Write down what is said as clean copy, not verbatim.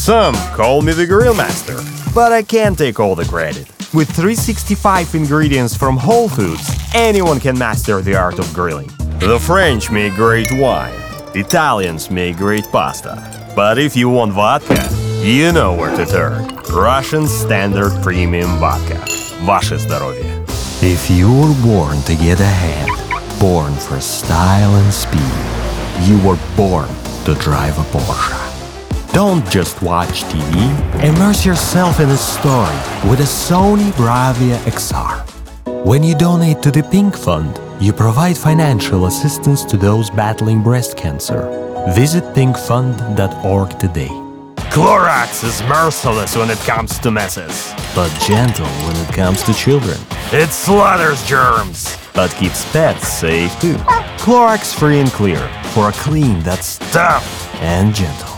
Some call me the grill master, but I can't take all the credit. With 365 ingredients from Whole Foods, anyone can master the art of grilling. The French make great wine, Italians make great pasta. But if you want vodka, you know where to turn. Russian Standard Premium Vodka. Ваше здоровье. If you were born to get ahead, born for style and speed, you were born to drive a Porsche. Don't just watch TV, immerse yourself in a story with a Sony Bravia XR. When you donate to the Pink Fund, you provide financial assistance to those battling breast cancer. Visit pinkfund.org today. Clorox is merciless when it comes to messes, But gentle when it comes to children. it slaughters germs, but keeps pets safe too. Clorox Free and Clear, for a clean that's tough And gentle.